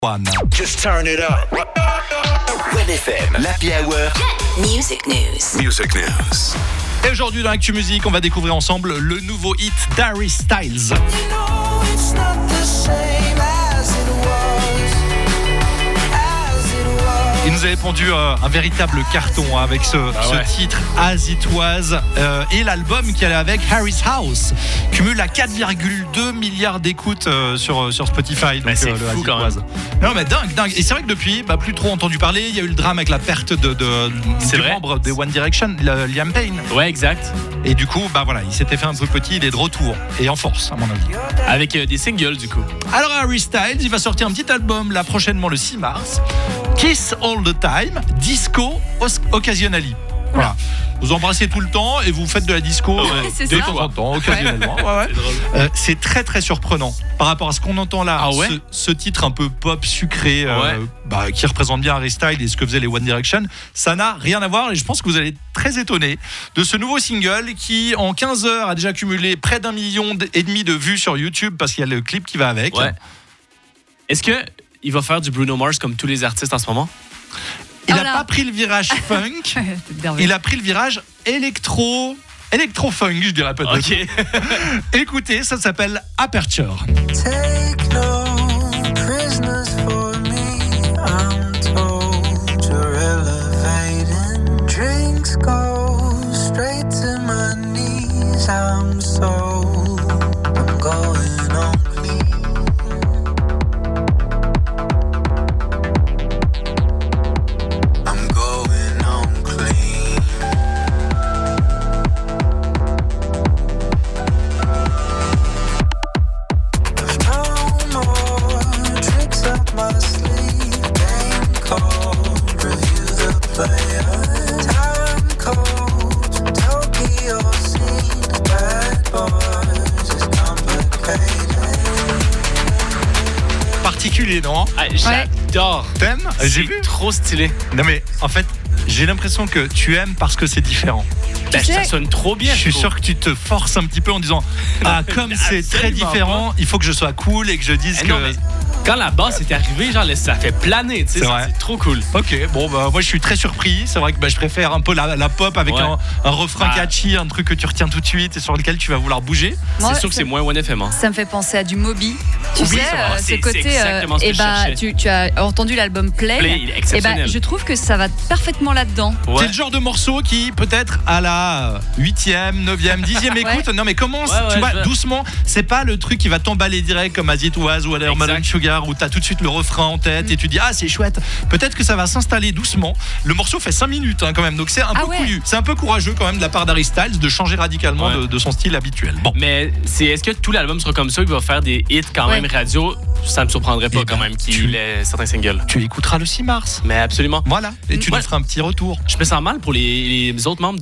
One. Just turn it up. Red FM, l'Happy Hour. Music News. Music News. Et aujourd'hui dans Actu Musique, on va découvrir ensemble le nouveau hit d'Harry Styles. Il nous avait pondu un véritable carton avec ce titre As It Was et l'album qui allait avec, Harry's House, cumule à 4,2 milliards d'écoutes sur Spotify. Donc, c'est fou quand même. Non mais dingue. Et c'est vrai que depuis, plus trop entendu parler. Il y a eu le drame avec la perte du membre des One Direction, Liam Payne. Ouais, exact. Et du coup, il s'était fait un peu petit. Il est de retour et en force, à mon avis. Avec des singles du coup. Alors Harry Styles, il va sortir un petit album là prochainement le 6 mars. Kiss All the Time, Disco Occasionally. Voilà. Vous embrassez tout le temps et vous faites de la disco de temps en temps, occasionnellement. C'est très très surprenant par rapport à ce qu'on entend là. Ce titre un peu pop sucré qui représente bien Harry Styles et ce que faisaient les One Direction, ça n'a rien à voir et je pense que vous allez être très étonnés de ce nouveau single qui en 15 heures a déjà cumulé près d'1,5 million de vues sur YouTube parce qu'il y a le clip qui va avec. Ouais. Est-ce que il va faire du Bruno Mars comme tous les artistes en ce moment? Il n'a pas pris le virage funk, il a pris le virage électro-funk, je dirais peut-être. Okay. Écoutez, ça s'appelle Aperture. Take no prisoners for me, I'm told you're elevating. Drinks go straight to my knees, I'm sold, I'm going on clean. Particulier, non? J'adore. T'aimes? J'ai vu. Trop stylé. Non mais en fait, j'ai l'impression que tu aimes parce que c'est différent. Ça sonne trop bien. Je suis sûr que tu te forces un petit peu en disant comme c'est très différent, il faut que je sois cool et que je dise que. Quand la basse est arrivée, ça fait planer, tu sais, c'est trop cool. Ok, moi je suis très surpris. C'est vrai que je préfère un peu la pop avec un refrain catchy, un truc que tu retiens tout de suite et sur lequel tu vas vouloir bouger. C'est sûr que c'est moins One FM. Ça me fait penser à du Moby. Tu sais, ce côté. Tu as entendu l'album Play. Il est exceptionnel. Je trouve que ça va parfaitement là-dedans. C'est le genre de morceau qui peut-être à la 8e, 9e, 10e écoute. Non mais commence, tu vois, doucement. C'est pas le truc qui va t'emballer direct comme As It Was ou Watermelon Sugar où t'as tout de suite le refrain en tête et tu dis c'est chouette. Peut-être que ça va s'installer doucement. Le morceau fait 5 minutes quand même, donc c'est un peu couillu. C'est un peu courageux quand même de la part d'Harry Styles de changer radicalement de son style habituel. Bon. Mais est-ce que tout l'album sera comme ça? Il va faire des hits quand même radio? Ça me surprendrait pas quand même qu'il ait certains singles. Tu écouteras le 6 mars. Mais absolument. Voilà. Et tu nous feras un petit retour. Je me sens mal pour les autres membres